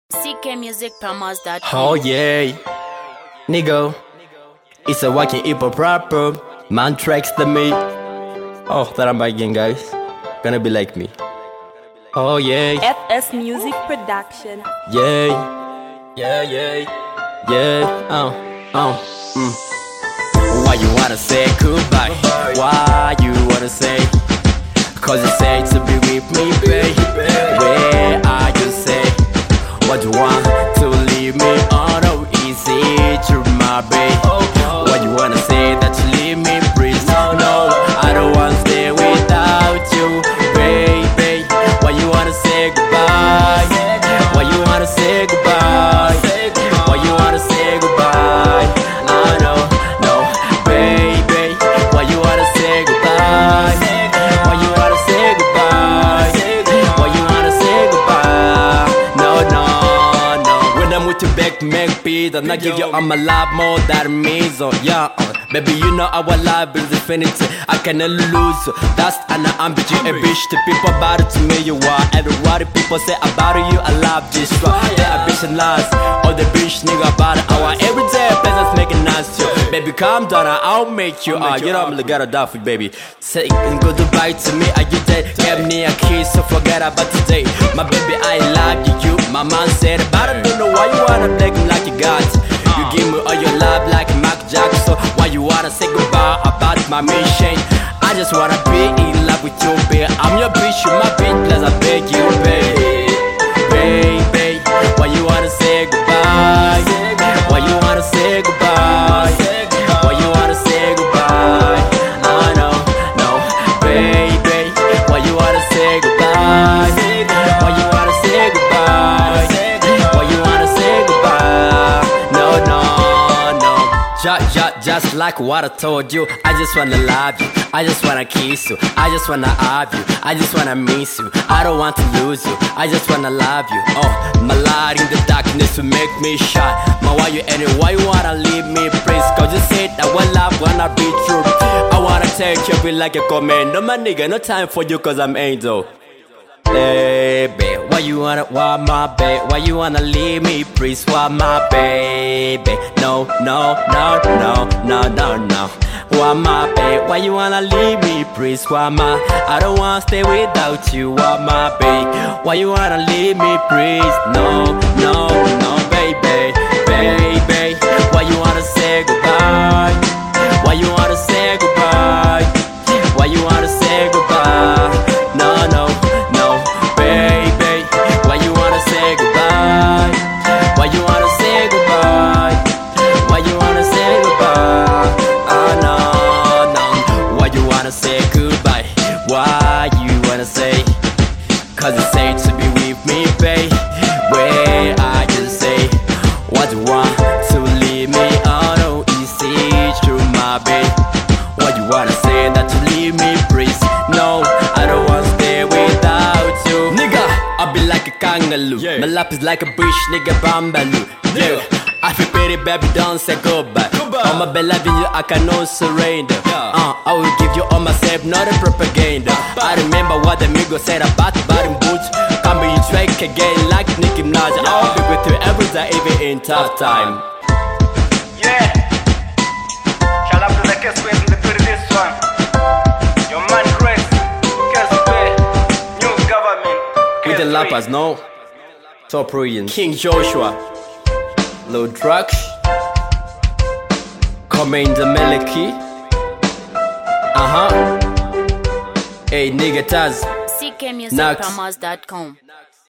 ckmusicpromos.com. Oh yeah, nigga, it's a walking hip hop rapper. Man tracks the me. Oh, that I'm back again, guys. Gonna be like me. Oh yeah, FS Music Production. yeah, yeah, yeah, yeah. Why you wanna say goodbye? Why you wanna say? Cause you say to be with me, babe. Where are you say? What you want to leave me on? Oh, easy to my babe. Why you wanna say that you leave me, please? No, I don't wanna stay without you, baby. Why you wanna say goodbye? Why you wanna say goodbye? Why you wanna say goodbye? No, baby. Why you wanna say goodbye? Why you wanna say goodbye? Why you wanna say goodbye? No. When I'm with you back, make peace, and I give you all my love more than me. So yeah, baby, you know our love is infinity. I cannot lose you. That's an ambition, a bitch. The people about it to me, you are. And what the people say about you, I love this. The ambition lies, all the bitch nigga about it. I want every day, pleasure making nice to you. Baby, calm down, I'll make you. You know I'm gotta die for you, baby. Say goodbye to me, are you dead? Give me a kiss, so forget about today. My baby, I love you. My man said, but I don't know why you wanna play me like you got. You give me all your love like Mark Jackson. Why you wanna say goodbye about my mission? I just wanna be in love with you, babe. I'm your bitch, you my bitch, plus I beg you, babe. Baby, why you wanna say goodbye? Why you wanna say goodbye? Why you wanna say goodbye? No, baby, why you wanna say goodbye? Why you wanna say goodbye? Why you wanna say goodbye? No. Just like what I told you, I just wanna love you, I just wanna kiss you, I just wanna have you, I just wanna miss you, I don't want to lose you, I just wanna love you. Oh, my light in the darkness will make me shine. My why you and why you wanna leave me, please? Cause you said that one love wanna be true. I wanna take you be like a commando, my nigga, no time for you cause I'm angel. Baby, why you wanna want my babe? Why you wanna leave me, please? Why my baby? No. Why my babe? Why you wanna leave me, please? Why my? I don't wanna stay without you. Why my babe? Why you wanna leave me, please? No, baby. Why you wanna say goodbye? Why you wanna say goodbye? Why you wanna say goodbye? No, baby. Why you wanna say goodbye? Why you wanna say goodbye? Why you wanna say goodbye? No. Why you wanna say goodbye? Why you wanna say? Cause you say to be with me, babe. Where I just say what you want to leave me on. Oh, easy through my babe. Why you wanna say that you leave me, please? No, I don't wanna stay without you. Nigga, I be like a kangaroo. My lap is like a bush, nigga, bambaloo. Yeah, I feel pretty, baby, don't say goodbye. On my bed, loving you, I cannot surrender. I will give you all myself, not a propaganda. I remember what the amigo said about bottom boots. Can't be track again like Nicki Minaj. I'll be with you every day, even in tough time. Yeah, shout out to the case in the pretty this one. Your man Grace, Casper, new government. With the lappers, no? Top Ruins, King Joshua, Lil Drax, Commander Meliki. Hey, nigga Taz. ckmusicpromos.com.